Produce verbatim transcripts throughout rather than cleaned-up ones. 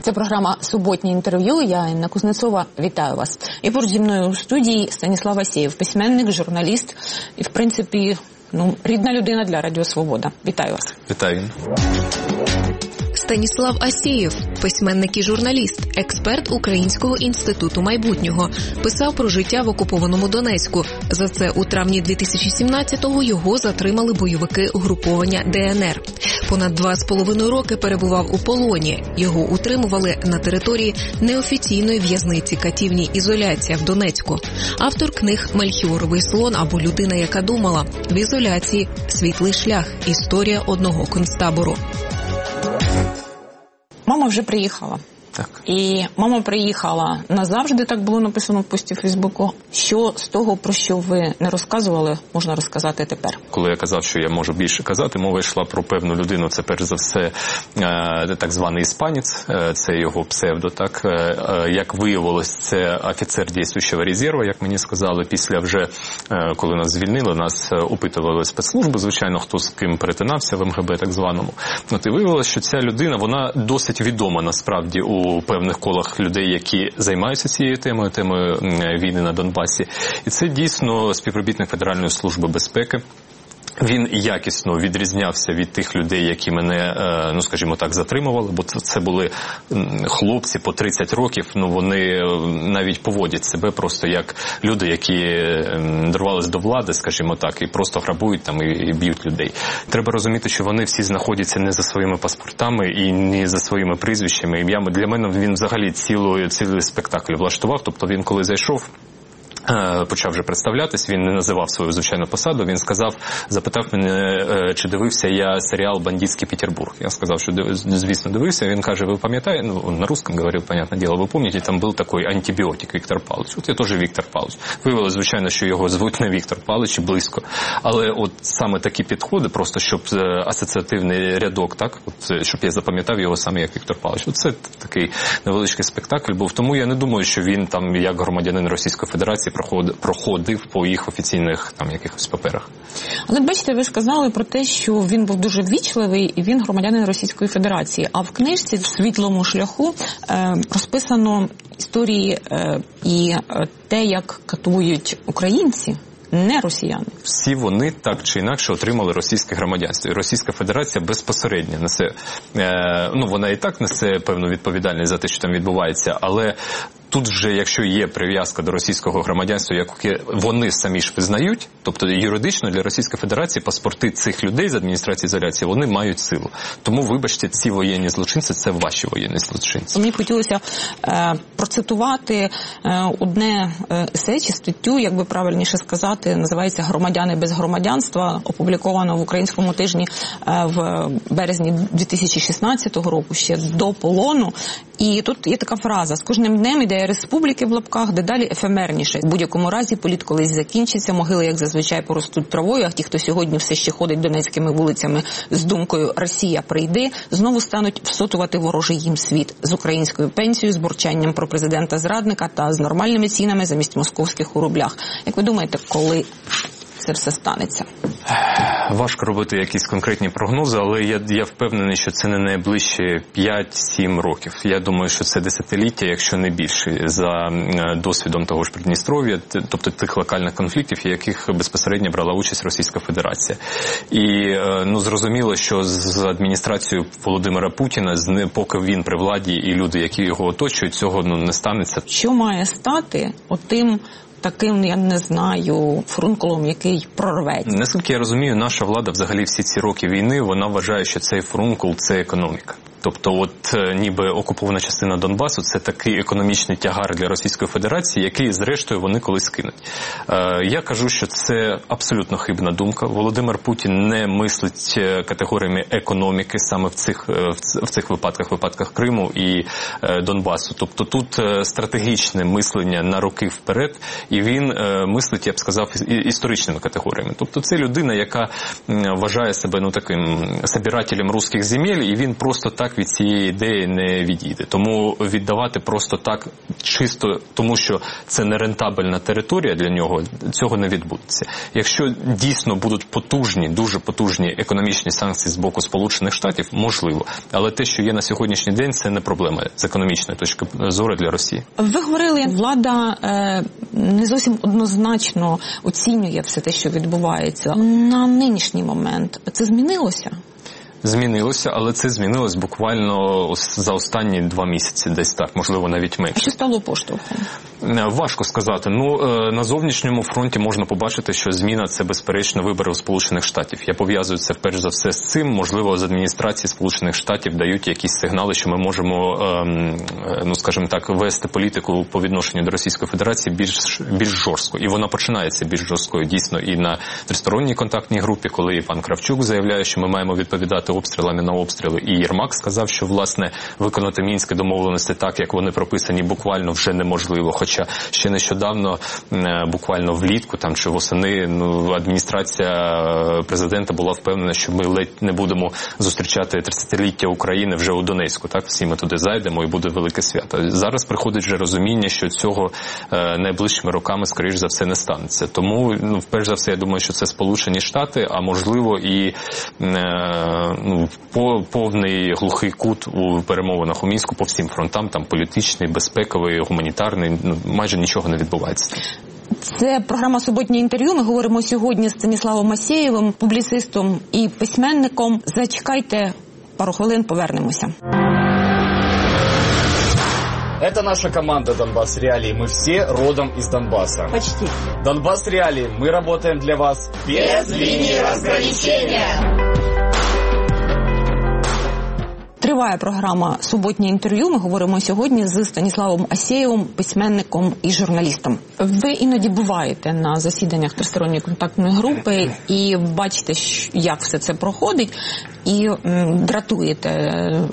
Це програма «Суботнє інтерв'ю». Я, Інна Кузнецова, вітаю вас. І поруч зі мною у студії Станіслав Асєєв, письменник, журналіст і, в принципі, ну, рідна людина для Радіо Свобода. Вітаю вас. Вітаю. Станіслав Асєєв, письменник і журналіст, експерт Українського інституту майбутнього. Писав про життя в окупованому Донецьку. За це у травні дві тисячі сімнадцятого його затримали бойовики угруповання Де Ен Ер. Понад два з половиною роки перебував у полоні. Його утримували на території неофіційної в'язниці катівні «Ізоляція» в Донецьку. Автор книг «Мельхіоровий слон» або «Людина, яка думала», в ізоляції «Світлий шлях. Історія одного концтабору». Мама вже приїхала. Так. І мама приїхала назавжди, так було написано в пості в Фейсбуку. Що з того, про що ви не розказували, можна розказати тепер? Коли я казав, що я можу більше казати, мова йшла про певну людину. Це, перш за все, так званий іспанець, це його псевдо. Так, як виявилось, це офіцер діючого резерву, як мені сказали. Після вже, коли нас звільнили, нас опитували спецслужби, звичайно, хто з ким перетинався в Ем Ге Бе, так званому. От і виявилось, що ця людина, вона досить відома, насправді, у у певних колах людей, які займаються цією темою, темою війни на Донбасі. І це дійсно співробітник Федеральної служби безпеки. Він якісно відрізнявся від тих людей, які мене, ну скажімо так, затримували, бо це були хлопці по тридцять років, ну вони навіть поводять себе просто як люди, які дорвались до влади, скажімо так, і просто грабують там і б'ють людей. Треба розуміти, що вони всі знаходяться не за своїми паспортами і не за своїми прізвищами, ім'ями. Для мене він взагалі цілий, цілий спектакль влаштував, тобто він коли зайшов, почав вже представлятись, він не називав свою звичайну посаду, він сказав, запитав мене, чи дивився я серіал «Бандитський Петербург». Я сказав, що, звісно, дивився. Він каже, ви пам'ятаєте, ну, он на русском говорив, понятное дело, ви пам'ятаєте, там був такий антибіотик Віктор Павлович. От я теж Віктор Павлович. Виявилося, звичайно, що його звуть не Віктор Павлович, близько. Але от саме такі підходи, просто щоб асоціативний рядок, так, от, щоб я запам'ятав його саме як Віктор Павлович. Оце такий невеличкий спектакль був. Тому я не думаю, що він там, як громадянин Російської Федерації, проходив по їх офіційних там якихось паперах. Але бачите, ви сказали про те, що він був дуже ввічливий і він громадянин Російської Федерації. А в книжці «В світлому шляху» е, розписано історії е, і те, як катують українці, не росіяни. Всі вони так чи інакше отримали російське громадянство. І Російська Федерація безпосередньо несе, е, ну вона і так несе певну відповідальність за те, що там відбувається, але тут вже, якщо є прив'язка до російського громадянства, яке вони самі ж визнають, тобто юридично для Російської Федерації паспорти цих людей з адміністрації ізоляції, вони мають силу. Тому, вибачте, ці воєнні злочинці – це ваші воєнні злочинці. Мені хотілося е, процитувати е, одне есе чи статтю, як би правильніше сказати, називається «Громадяни без громадянства», опубліковано в Українському тижні е, в березні дві тисячі шістнадцятого року, ще до полону. І тут є така фраза: «З кожним днем ідея республіки в лапках дедалі ефемерніше. В будь-якому разі політ колись закінчиться, могили, як зазвичай, поростуть травою, а ті, хто сьогодні все ще ходить донецькими вулицями з думкою «Росія прийде», знову стануть всотувати ворожий їм світ з українською пенсією, з бурчанням про президента-зрадника та з нормальними цінами замість московських у рублях». Як ви думаєте, коли це все станеться? Важко робити якісь конкретні прогнози, але я, я впевнений, що це не найближче п'ять-сім років. Я думаю, що це десятиліття, якщо не більше, за досвідом того ж Придністров'я, тобто тих локальних конфліктів, в яких безпосередньо брала участь Російська Федерація. І, ну, зрозуміло, що з адміністрацією Володимира Путіна, поки він при владі і люди, які його оточують, цього, ну, не станеться. Що має стати отим таким, я не знаю, фурункулом, який прорветься? Наскільки я розумію, наша влада взагалі всі ці роки війни, вона вважає, що цей фурункул – це економіка. Тобто, от ніби окупована частина Донбасу – це такий економічний тягар для Російської Федерації, який, зрештою, вони колись кинуть. Е, я кажу, що це абсолютно хибна думка. Володимир Путін не мислить категоріями економіки саме в цих, в цих випадках, випадках Криму і е, Донбасу. Тобто тут стратегічне мислення на роки вперед, і він е, мислить, я б сказав, історичними категоріями. Тобто це людина, яка вважає себе, ну, таким собирателем русських земель, і він просто так так від цієї ідеї не відійде. Тому віддавати просто так, чисто тому, що це не рентабельна територія для нього, цього не відбудеться. Якщо дійсно будуть потужні, дуже потужні економічні санкції з боку Сполучених Штатів, можливо. Але те, що є на сьогоднішній день, це не проблема з економічної точки зору для Росії. Ви говорили, влада е, не зовсім однозначно оцінює все те, що відбувається. На нинішній момент це змінилося? Змінилося, але це змінилось буквально за останні два місяці, десь так, можливо, навіть менше. А що стало поштовхом? Важко сказати. Ну, на зовнішньому фронті можна побачити, що зміна – це, безперечно, вибори у Сполучених Штатів. Я пов'язую це, перш за все, з цим. Можливо, з адміністрації Сполучених Штатів дають якісь сигнали, що ми можемо, ну, скажімо так, вести політику по відношенню до Російської Федерації більш, більш жорстко. І вона починається більш жорсткою, дійсно, і на тристоронній контактній групі, коли і пан Кравчук заявляє, що ми маємо відповідати обстрілами на обстріли. І Єрмак сказав, що, власне, виконати мінські домовленості так, як вони прописані, буквально вже неможливо. Хоча ще нещодавно, буквально влітку там чи восени, ну, адміністрація президента була впевнена, що ми ледь не будемо зустрічати тридцятиліття України вже у Донецьку. Так, всі ми туди зайдемо і буде велике свято. Зараз приходить вже розуміння, що цього е, найближчими роками, скоріш за все, не станеться. Тому, ну, перш за все, я думаю, що це Сполучені Штати, а можливо і е, ну, по, повний глухий кут у перемовинах у Мінську по всім фронтам, там політичний, безпековий, гуманітарний, ну, майже нічого не відбувається. Це програма «Суботнє інтерв'ю». Ми говоримо сьогодні з Станіславом Асєєвим, публіцистом і письменником. Зачекайте пару хвилин, повернемося. Это наша команда «Донбасс Реалии». Мы все родом из Донбасса. Почти. «Донбасс Реалии». Мы работаем для вас без линии разграничения. Триває програма «Суботнє інтерв'ю». Ми говоримо сьогодні з Станіславом Асєєвим, письменником і журналістом. Ви іноді буваєте на засіданнях тристоронньої контактної групи і бачите, як все це проходить, і м, дратуєте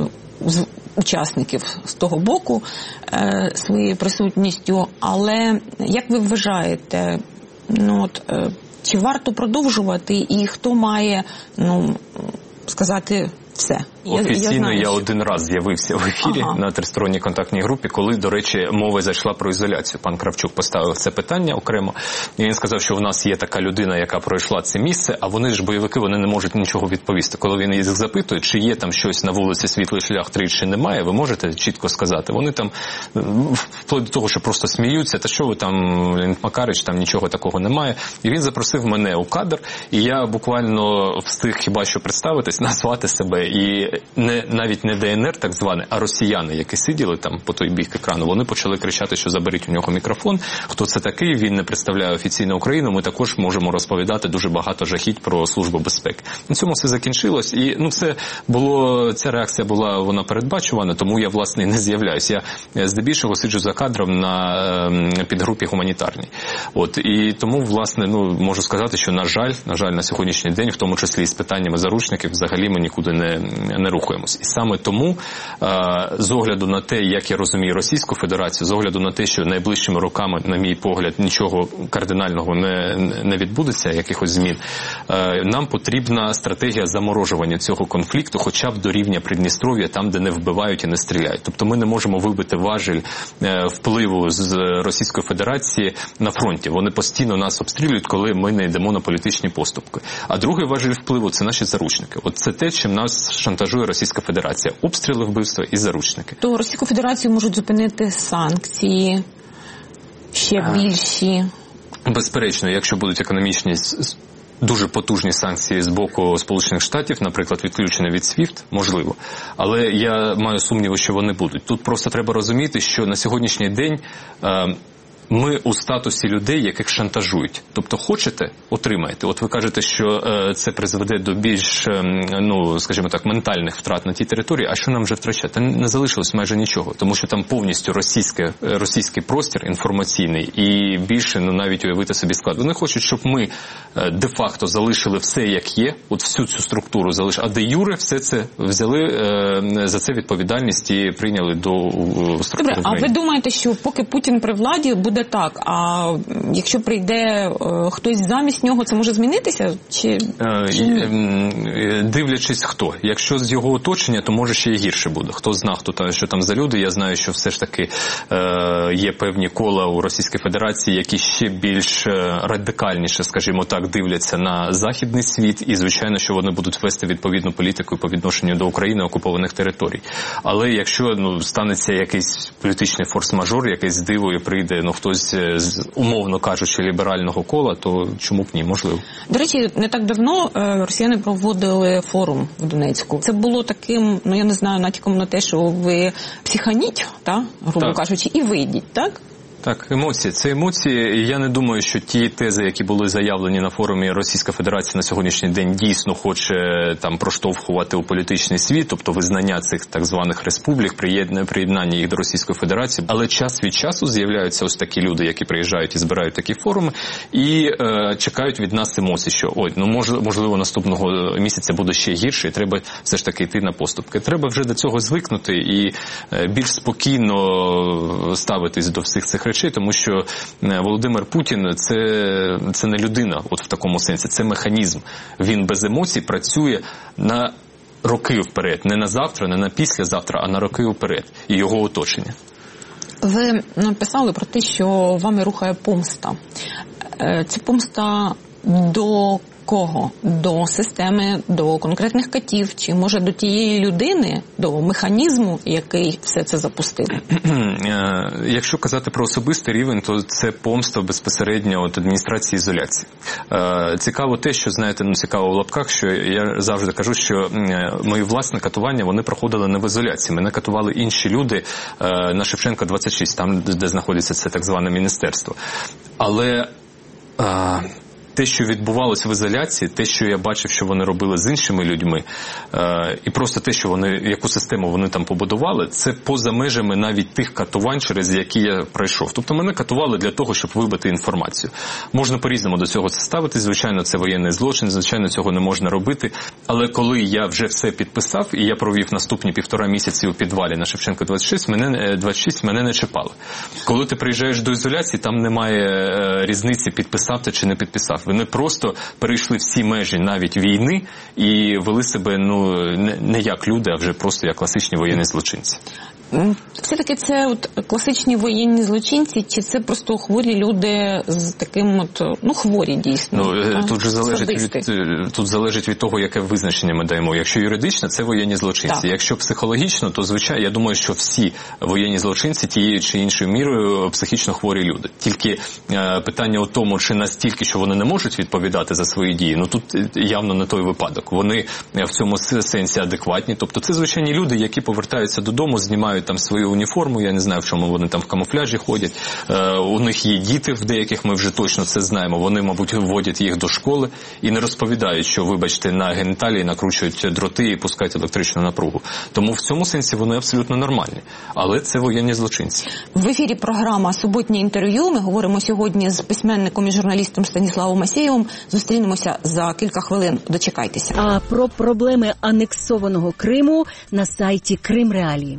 з учасників з того боку е, своєю присутністю. Але як ви вважаєте, ну от, е, чи варто продовжувати, і хто має, ну, сказати все? Офіційно я, я, я один раз з'явився в ефірі ага. на тристоронній контактній групі, коли, до речі, мова зайшла про ізоляцію. Пан Кравчук поставив це питання окремо, і він сказав, що в нас є така людина, яка пройшла це місце, а вони ж бойовики, вони не можуть нічого відповісти. Коли він їх запитує, чи є там щось на вулиці Світлий Шлях три, чи немає, ви можете чітко сказати. Вони там, вплоть до того, що просто сміються, та що ви там, Макарич, там нічого такого немає. І він запросив мене у кадр, і я буквально встиг хіба що представитись, назвати себе, і не, навіть не ДНР так зване, а росіяни, які сиділи там по той бік екрану, вони почали кричати, що заберіть у нього мікрофон, хто це такий, він не представляє офіційно Україну, ми також можемо розповідати дуже багато жахіть про Службу безпеки. На цьому все закінчилось, і ну це було, ця реакція була, вона передбачувана, тому я, власне, і не з'являюсь. Я здебільшого сиджу за кадром на підгрупі гуманітарній. От, і тому, власне, ну, можу сказати, що, на жаль, на жаль, на сьогоднішній день, в тому числі і з питаннями заручників, взагалі ми нікуди не, не рухаємось. І саме тому, з огляду на те, як я розумію Російську Федерацію, з огляду на те, що найближчими роками, на мій погляд, нічого кардинального не, не відбудеться, якихось змін, нам потрібна стратегія заморожування цього конфлікту, хоча б до рівня Придністров'я, там, де не вбивають і не стріляють. Тобто ми не можемо вибити важіль впливу з Російської Федерації на фронті. Вони постійно нас обстрілюють, коли ми не йдемо на політичні поступки. А другий важіль впливу – це наші заручники. От це те, чим нас шантажує Російська Федерація. Обстріли, вбивства і заручники. То Російську Федерацію можуть зупинити санкції ще більші? Безперечно, якщо будуть економічні дуже потужні санкції з боку Сполучених Штатів, наприклад, відключення від свіфт, можливо. Але я маю сумніви, що вони будуть. Тут просто треба розуміти, що на сьогоднішній день е, ми у статусі людей, яких шантажують. Тобто хочете – отримаєте. От ви кажете, що е, це призведе до більш, е, ну, скажімо так, ментальних втрат на тій території. А що нам вже втрачати? Не залишилось майже нічого. Тому що там повністю російське, російський простір інформаційний і більше, ну, навіть уявити собі склад. Вони хочуть, щоб ми е, де-факто залишили все, як є, от всю цю структуру залишили. А де-юре все це взяли, е, за це відповідальність і прийняли до е, структури. Добре, а ви думаєте, що поки Путін при владі, буде буде так, а якщо прийде е, хтось замість нього, це може змінитися? Чи, чи ні? Дивлячись хто. Якщо з його оточення, то може ще й гірше буде. Хто знає, хто там, що там за люди. Я знаю, що все ж таки е, є певні кола у Російській Федерації, які ще більш радикальніше, скажімо так, дивляться на західний світ, і, звичайно, що вони будуть вести відповідну політику по відношенню до України, окупованих територій. Але якщо ну, станеться якийсь політичний форс-мажор, якесь диво і прийде ну, хтось з, умовно кажучи, ліберального кола, то чому б ні, можливо. До речі, не так давно росіяни проводили форум в Донецьку. Це було таким, ну я не знаю, натяком на те, що ви психаніть, та, грубо так. кажучи, і вийдіть, так? Так, емоції. Це емоції. І я не думаю, що ті тези, які були заявлені на форумі, Російська Федерація на сьогоднішній день дійсно хоче там проштовхувати у політичний світ, тобто визнання цих так званих республік, приєднання їх до Російської Федерації. Але час від часу з'являються ось такі люди, які приїжджають і збирають такі форуми, і е, чекають від нас емоцій, що ой, ну мож, можливо наступного місяця буде ще гірше, і треба все ж таки йти на поступки. Треба вже до цього звикнути і е, більш спокійно ставитись до всіх цих речей, тому що Володимир Путін – це, це не людина от в такому сенсі, це механізм. Він без емоцій працює на роки вперед, не на завтра, не на післязавтра, а на роки вперед і його оточення. Ви написали про те, що вами рухає помста. Це помста до кого? До системи, до конкретних катів, чи може до тієї людини, до механізму, який все це запустив? Якщо казати про особистий рівень, то це помста безпосередньо від адміністрації ізоляції. Цікаво те, що, знаєте, ну цікаво в лапках, що я завжди кажу, що мої власні катування, вони проходили не в ізоляції. Мене катували інші люди на Шевченка двадцять шість, там, де знаходиться це так зване міністерство. Але те, що відбувалося в ізоляції, те, що я бачив, що вони робили з іншими людьми, е, і просто те, що вони, яку систему вони там побудували, це поза межами навіть тих катувань, через які я пройшов. Тобто мене катували для того, щоб вибити інформацію. Можна по-різному до цього ставитись, звичайно, це воєнний злочин, звичайно, цього не можна робити, але коли я вже все підписав, і я провів наступні півтора місяці у підвалі на Шевченка двадцять шість, мене, двадцять шість, мене не чіпали. Коли ти приїжджаєш до ізоляції, там немає е, різниці, підписав ти чи не підписав. Вони просто перейшли всі межі навіть війни і вели себе ну не, не як люди, а вже просто як класичні воєнні злочинці. Все-таки це от класичні воєнні злочинці, чи це просто хворі люди з таким от, ну хворі дійсно? Ну, тут же залежить від, тут залежить від того, яке визначення ми даємо. Якщо юридично, це воєнні злочинці. Так. Якщо психологічно, то звичайно, я думаю, що всі воєнні злочинці тією чи іншою мірою психічно хворі люди. Тільки е, питання у тому, чи настільки, що вони не можуть відповідати за свої дії, ну тут явно не той випадок. Вони в цьому сенсі адекватні. Тобто це звичайні люди, які повертаються додому, знімають там свою уніформу, я не знаю, в чому вони там в камуфляжі ходять. Е, у них є діти, в деяких ми вже точно це знаємо. Вони, мабуть, вводять їх до школи і не розповідають, що, вибачте, на геніталії накручують дроти і пускають електричну напругу. Тому в цьому сенсі вони абсолютно нормальні. Але це воєнні злочинці. В ефірі програма «Суботнє інтерв'ю». Ми говоримо сьогодні з письменником і журналістом Станіславом Асєєвим. Зустрінемося за кілька хвилин. Дочекайтеся. А про проблеми анексованого Криму на сайті Крим Реалії.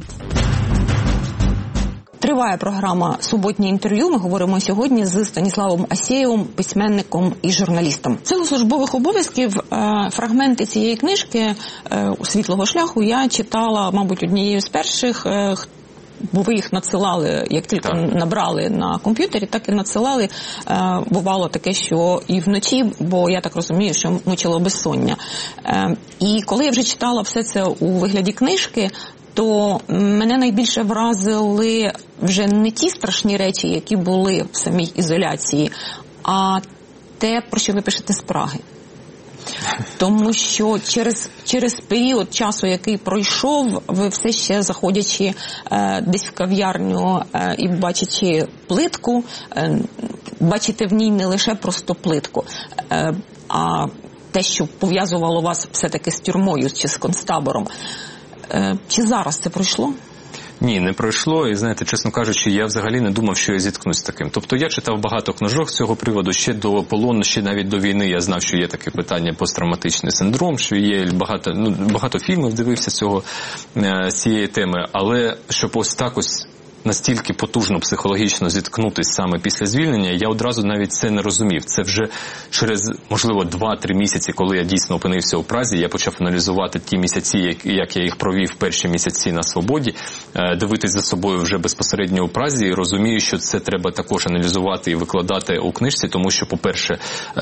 Триває програма «Суботнє інтерв'ю». Ми говоримо сьогодні з Станіславом Асєєвим, письменником і журналістом. Це у службових обов'язків. Фрагменти цієї книжки «Світлого шляху» я читала, мабуть, однією з перших, бо ви їх надсилали, як тільки так. набрали на комп'ютері, так і надсилали. Бувало таке, що і вночі, бо я так розумію, що мучило безсоння. І коли я вже читала все це у вигляді книжки, то мене найбільше вразили вже не ті страшні речі, які були в самій ізоляції, а те, про що ви пишете з Праги. Тому що через, через період часу, який пройшов, ви все ще заходячи е, десь в кав'ярню е, і бачачи плитку, е, бачите в ній не лише просто плитку, е, а те, що пов'язувало вас все-таки з тюрмою чи з концтабором. Е, чи зараз це пройшло? Ні, не пройшло, і, знаєте, чесно кажучи, я взагалі не думав, що я зіткнусь з таким. Тобто я читав багато книжок з цього приводу, ще до полону, ще навіть до війни я знав, що є таке питання посттравматичний синдром, що є багато, ну, багато фільмів дивився з цього, з цієї теми, але щоб ось так ось настільки потужно психологічно зіткнутися саме після звільнення, я одразу навіть це не розумів. Це вже через, можливо, два-три місяці, коли я дійсно опинився у Празі, я почав аналізувати ті місяці, як я їх провів перші місяці на свободі, дивитись за собою вже безпосередньо у Празі, і розумію, що це треба також аналізувати і викладати у книжці, тому що, по-перше,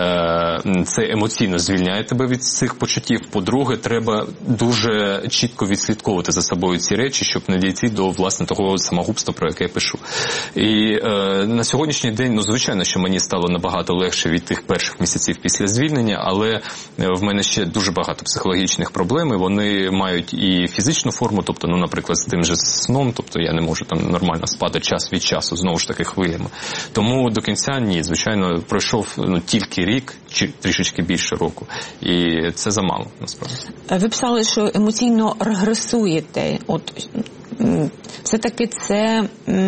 це емоційно звільняє тебе від цих почуттів, по-друге, треба дуже чітко відслідковувати за собою ці речі, щоб не дійти до, власне, того самогубства, про яке я пишу. І е, на сьогоднішній день, ну, звичайно, що мені стало набагато легше від тих перших місяців після звільнення, але в мене ще дуже багато психологічних проблем, і вони мають і фізичну форму, тобто, ну, наприклад, з тим же сном, тобто я не можу там нормально спати час від часу, знову ж таки, хвилями. Тому до кінця ні, звичайно, пройшов ну, тільки рік, чи трішечки більше року, і це замало, насправді. Ви писали, що емоційно регресуєте, от все-таки це,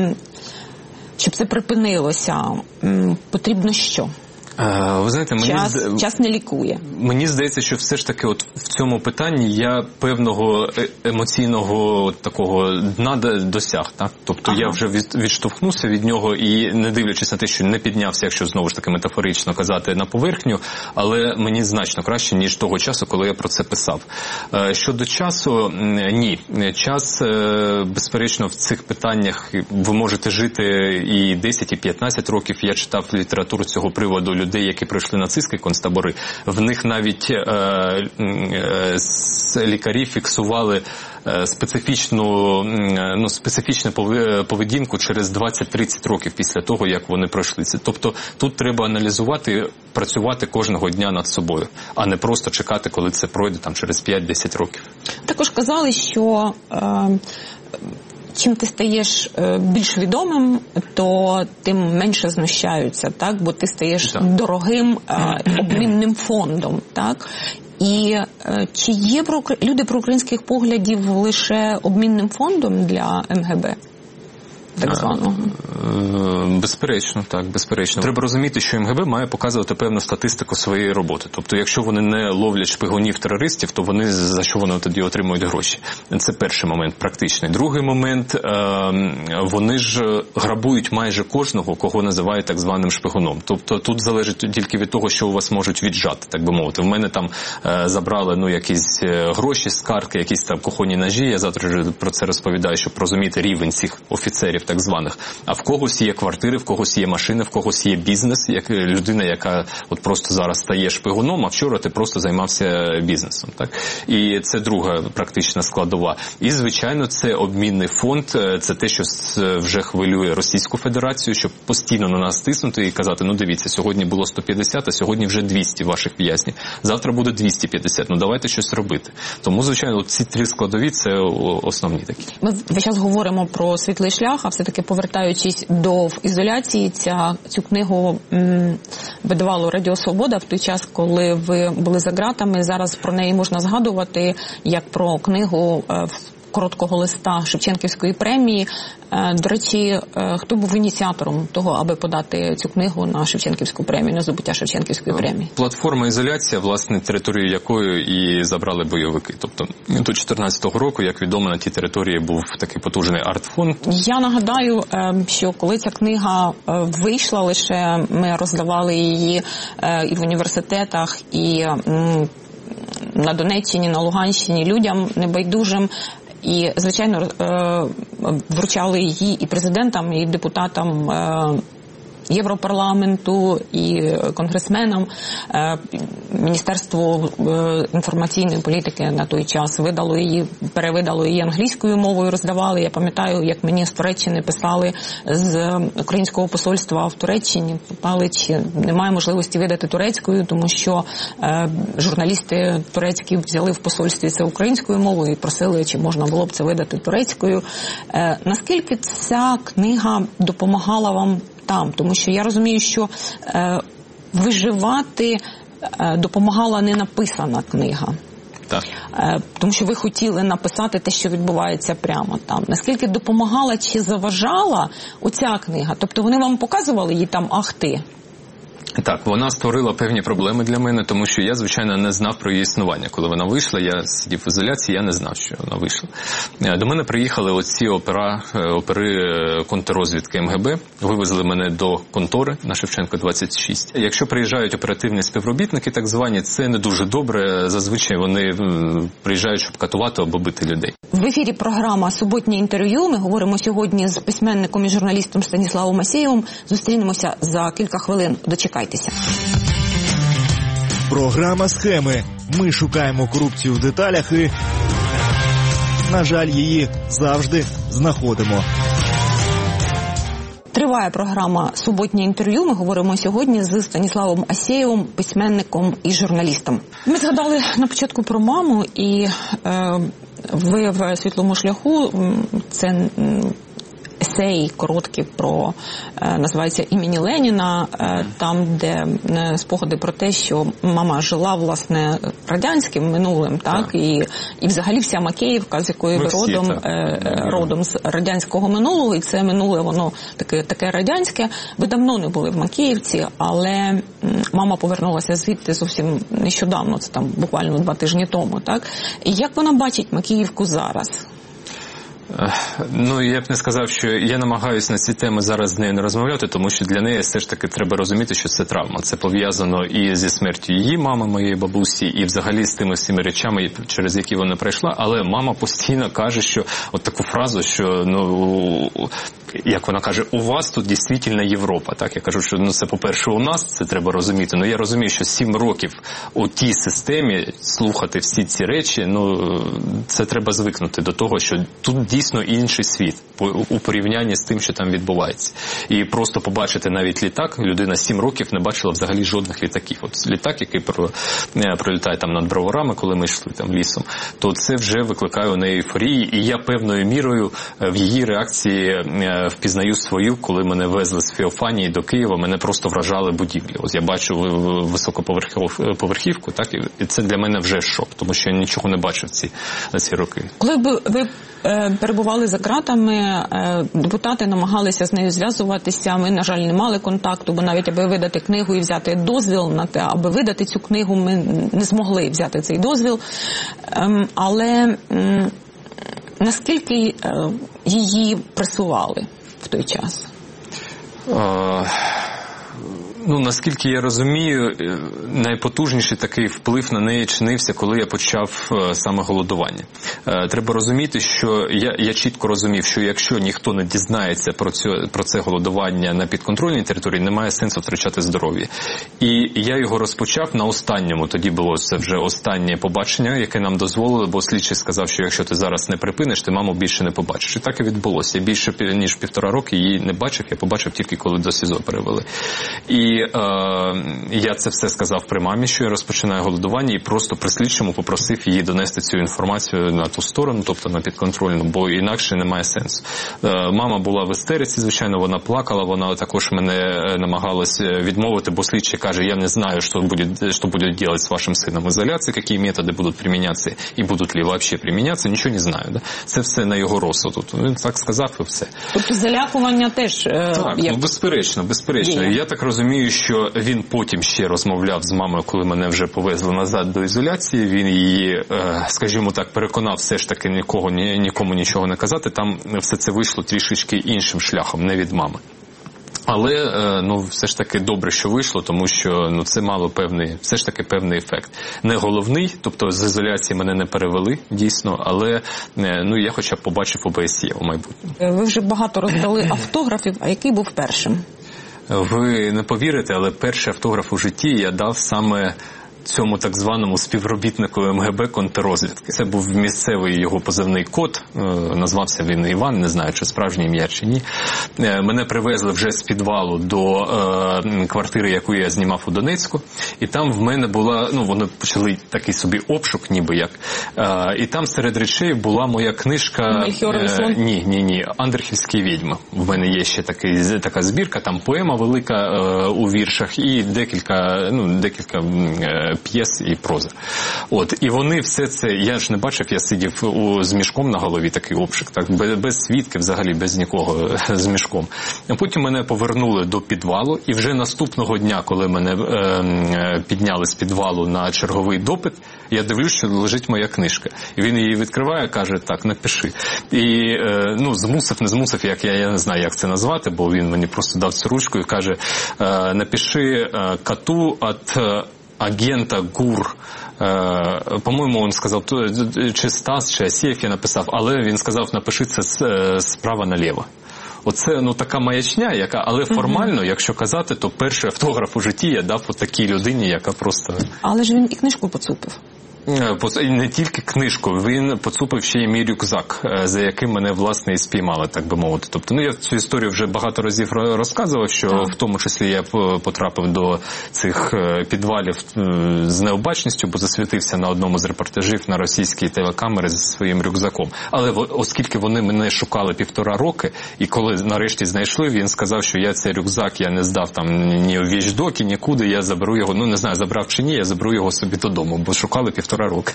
щоб це припинилося, потрібно що? Ви знаєте, мені час, зда... час не лікує. Мені здається, що все ж таки от в цьому питанні я певного емоційного от такого дна досяг. Так? Тобто ага. я вже відштовхнувся від нього і не дивлячись на те, що не піднявся, якщо знову ж таки метафорично казати, на поверхню, але мені значно краще, ніж того часу, коли я про це писав. Щодо часу, ні. Час, безперечно, в цих питаннях ви можете жити і десять, і п'ятнадцять років. Я читав літературу цього приводу людей, які пройшли нацистські концтабори, в них навіть е, е, лікарі фіксували е, специфічну, е, ну, специфічну поведінку через двадцять-тридцять років після того, як вони пройшли це. Тобто тут треба аналізувати, працювати кожного дня над собою, а не просто чекати, коли це пройде там через п'ять-десять років. Також казали, що е, чим ти стаєш більш відомим, то тим менше знущаються, так? Бо ти стаєш так. дорогим е, обмінним фондом, так? І е, чи є про, люди проукраїнських поглядів лише обмінним фондом для ем ге бе? Так званого. Безперечно, так, безперечно. Треба розуміти, що ем ге бе має показувати певну статистику своєї роботи. Тобто, якщо вони не ловлять шпигунів-терористів, то вони за що вони тоді отримують гроші? Це перший момент, практичний. Другий момент, вони ж грабують майже кожного, кого називають так званим шпигуном. Тобто, тут залежить тільки від того, що у вас можуть віджати, так би мовити. В мене там забрали, ну, якісь гроші з картки, якісь там кухонні ножі. Я завтра вже про це розповідаю, щоб розуміти рівень цих офіцерів, так званих. А в когось є квартири, в когось є машини, в когось є бізнес, як людина, яка от просто зараз стає шпигуном, а вчора ти просто займався бізнесом. Так? І це друга практична складова. І, звичайно, це обмінний фонд, це те, що вже хвилює Російську Федерацію, щоб постійно на нас тиснути і казати, ну дивіться, сьогодні було сто п'ятдесят, а сьогодні вже двісті ваших в'язнів. Завтра буде двісті п'ятдесят, ну давайте щось робити. Тому, звичайно, ці три складові – це основні такі. Ми весь час говоримо про світлий шлях, а все-таки повертаючись до ізоляції, ця, цю книгу м, видавало Радіо Свобода в той час, коли ви були за ґратами. Зараз про неї можна згадувати як про книгу е, короткого листа Шевченківської премії. До речі, хто був ініціатором того, аби подати цю книгу на Шевченківську премію, на здобуття Шевченківської премії? Платформа «Ізоляція», власне, територію якої і забрали бойовики. Тобто до чотирнадцятого року, як відомо, на тій території був такий потужний арт-фонд. Я нагадаю, що коли ця книга вийшла, лише ми роздавали її і в університетах, і на Донеччині, на Луганщині людям небайдужим. І, звичайно, вручали її і президентам, і депутатам Європарламенту, і конгресменам. Міністерство інформаційної політики на той час видало її, перевидало її англійською мовою, роздавали. Я пам'ятаю, як мені з Туреччини писали з українського посольства в Туреччині, питали, чи немає можливості видати турецькою, тому що журналісти турецькі взяли в посольстві це українською мовою і просили, чи можна було б це видати турецькою. Наскільки ця книга допомагала вам там? Тому що я розумію, що е, виживати е, допомагала не написана книга. Так. Е, тому що ви хотіли написати те, що відбувається прямо там. Наскільки допомагала чи заважала оця книга? Тобто вони вам показували її там, ах ти? Так, вона створила певні проблеми для мене, тому що я, звичайно, не знав про її існування. Коли вона вийшла, я сидів в ізоляції, я не знав, що вона вийшла. До мене приїхали оці опера, опери контррозвідки ем ге бе, вивезли мене до контори на Шевченка двадцять шість. Якщо приїжджають оперативні співробітники, так звані, це не дуже добре. Зазвичай вони приїжджають, щоб катувати або бити людей. В ефірі програма «Суботнє інтерв'ю». Ми говоримо сьогодні з письменником і журналістом Станіславом Асєєвим. Зустрінемося за кілька хвилин. Дочекайтеся. Програма «Схеми». Ми шукаємо корупцію в деталях і, на жаль, її завжди знаходимо. Триває програма «Суботнє інтерв'ю». Ми говоримо сьогодні з Станіславом Асєєвим, письменником і журналістом. Ми згадали на початку про маму, і е, ви в «Світлому шляху» це есей короткий про, е, називається «Імені Леніна», е, там, де е, спогади про те, що мама жила, власне, радянським минулим, так, так. І, і взагалі вся Макеївка, з якої ви родом, е, родом з радянського минулого, і це минуле, воно таке, таке радянське. Ви давно не були в Макеївці, але м, мама повернулася звідти зовсім нещодавно, це там буквально два тижні тому, так. І як вона бачить Макеївку зараз? Ну, я б не сказав, що я намагаюся на ці теми зараз з нею не розмовляти, тому що для неї все ж таки треба розуміти, що це травма. Це пов'язано і зі смертю її мами, моєї бабусі, і взагалі з тими всіми речами, через які вона пройшла. Але мама постійно каже, що от таку фразу, що, ну, як вона каже, у вас тут дійсно Європа. Так, я кажу, що, ну, це, по-перше, у нас, це треба розуміти. Ну, я розумію, що сім років у тій системі слухати всі ці речі, ну, це треба звикнути до того, що тут дійсно інший світ у порівнянні з тим, що там відбувається. І просто побачити навіть літак, людина сім років не бачила взагалі жодних літаків. От літак, який пролітає там над Броварами, коли ми йшли там лісом, то це вже викликає у неї ейфорії, і я певною мірою в її реакції впізнаю свою, коли мене везли з Феофанії до Києва, мене просто вражали будівлі. Ось я бачу високоповерхівку, так, і це для мене вже шок, тому що я нічого не бачив ці, за ці роки. Коли б ви перебували за ґратами, депутати намагалися з нею зв'язуватися, ми, на жаль, не мали контакту, бо навіть аби видати книгу і взяти дозвіл на те, аби видати цю книгу, ми не змогли взяти цей дозвіл. Але наскільки її пресували в той час? Ну, наскільки я розумію, найпотужніший такий вплив на неї чинився, коли я почав саме голодування. Треба розуміти, що я, я чітко розумів, що якщо ніхто не дізнається про, цю, про це голодування на підконтрольній території, немає сенсу втрачати здоров'я. І я його розпочав на останньому, тоді було це вже останнє побачення, яке нам дозволило, бо слідчий сказав, що якщо ти зараз не припиниш, ти маму більше не побачиш. І так і відбулося. Я більше ніж півтора роки її не бачив, я побачив тільки коли до СІЗО перевели. І І е, я це все сказав при мамі, що я розпочинаю голодування, і просто при слідчому попросив її донести цю інформацію на ту сторону, тобто на підконтрольну, бо інакше немає сенсу. Е, мама була в істериці, звичайно, вона плакала, вона також мене намагалась відмовити, бо слідчий каже, я не знаю, що буде, що буде делать з вашим сином в ізоляції, які методи будуть примінятися і будуть ли взагалі примінятися, нічого не знаю. Да? Це все на його розсуд. Він так сказав і все. Тобто залякування теж... Е, так, як... ну безперечно, безперечно. Є. Я так розумію, що він потім ще розмовляв з мамою, коли мене вже повезли назад до ізоляції. Він її, скажімо так, переконав все ж таки нікого, нікому нічого не казати. Там все це вийшло трішечки іншим шляхом, не від мами. Але, ну, все ж таки добре, що вийшло, тому що, ну, це мало певний, все ж таки певний ефект. Не головний, тобто з ізоляції мене не перевели, дійсно, але, ну, я хоча б побачив о бе ес є у майбутньому. Ви вже багато роздали автографів, а який був першим? Ви не повірите, але перший автограф у житті я дав саме цьому так званому співробітнику ем ге бе контррозвідки. Це був місцевий його позивний код, назвався він Іван, не знаю, чи справжнє ім'я, чи ні. Мене привезли вже з підвалу до е, квартири, яку я знімав у Донецьку, і там в мене була, ну, вони почали такий собі обшук, ніби як, е, і там серед речей була моя книжка, е, ні, ні, ні, Андерхівські відьми. В мене є ще такий, така збірка, там поема велика е, у віршах і декілька, ну, декілька е, п'єс і прози. От, і вони все це, я ж не бачив, я сидів у, з мішком на голові, такий обшук, так, без, без свідків взагалі, без нікого з мішком. А потім мене повернули до підвалу, і вже наступного дня, коли мене е, підняли з підвалу на черговий допит, я дивлюсь, що лежить моя книжка. І він її відкриває, каже, так, напиши. І, е, ну, змусив, не змусив, як я, я не знаю, як це назвати, бо він мені просто дав цю ручку і каже, е, напиши е, коту від агента ГУР. Е, по-моєму, він сказав, чи Стас, чи Асєєв я написав, але він сказав, напиши це справа наліво. Оце, ну, така маячня, яка, але формально, uh-huh. якщо казати, то перший автограф у житті я дав от такій людині, яка просто... Але ж він і книжку поцупив. Не тільки книжку, він поцупив ще й мій рюкзак, за яким мене, власне, і спіймали, так би мовити. Тобто, ну, я цю історію вже багато разів розказував, що так. в тому числі я потрапив до цих підвалів з необачністю, бо засвітився на одному з репортажів на російській телекамері зі своїм рюкзаком. Але оскільки вони мене шукали півтора роки, і коли нарешті знайшли, він сказав, що я цей рюкзак я не здав там ні у вічдокі, нікуди, я заберу його, ну, не знаю, забрав чи ні, я заберу його собі додому, бо шукали півтора роки.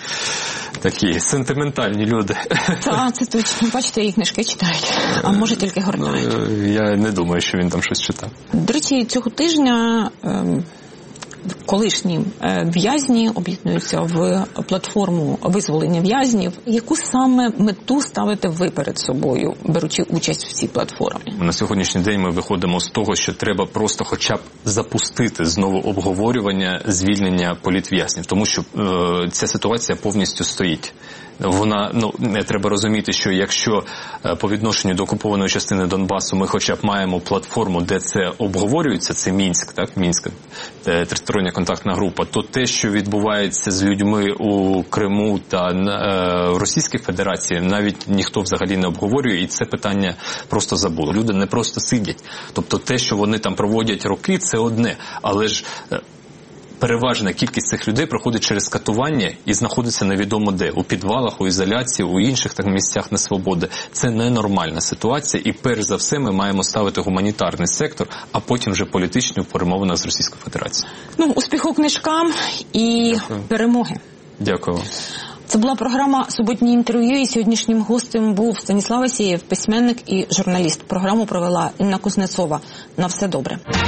Такі сентиментальні люди. Так, це точно. Бачите, їх книжки читають, а може тільки гортають. Я не думаю, що він там щось читав. До речі, цього тижня ем, колишні в'язні об'єднуються в платформу визволення в'язнів. Яку саме мету ставите ви перед собою, беручи участь в цій платформі? На сьогоднішній день ми виходимо з того, що треба просто хоча б запустити знову обговорювання звільнення політв'язнів, тому що е, ця ситуація повністю стоїть. Вона, ну, не треба розуміти, що якщо по відношенню до окупованої частини Донбасу ми хоча б маємо платформу, де це обговорюється, це Мінськ, так, Мінська тристороння контактна група, то те, що відбувається з людьми у Криму та е, в Російській Федерації, навіть ніхто взагалі не обговорює, і це питання просто забуло. Люди не просто сидять. Тобто те, що вони там проводять роки, це одне, але ж переважна кількість цих людей проходить через катування і знаходиться невідомо де. У підвалах, у ізоляції, у інших так місцях несвободи. Це ненормальна ситуація, і перш за все ми маємо ставити гуманітарний сектор, а потім вже політичні в перемовинах з Російською Федерацією. Ну, успіху книжкам і Дякую. Перемоги. Дякую. Це була програма «Суботнє інтерв'ю», і сьогоднішнім гостем був Станіслав Асєєв, письменник і журналіст. Програму провела Інна Кузнецова. На все добре.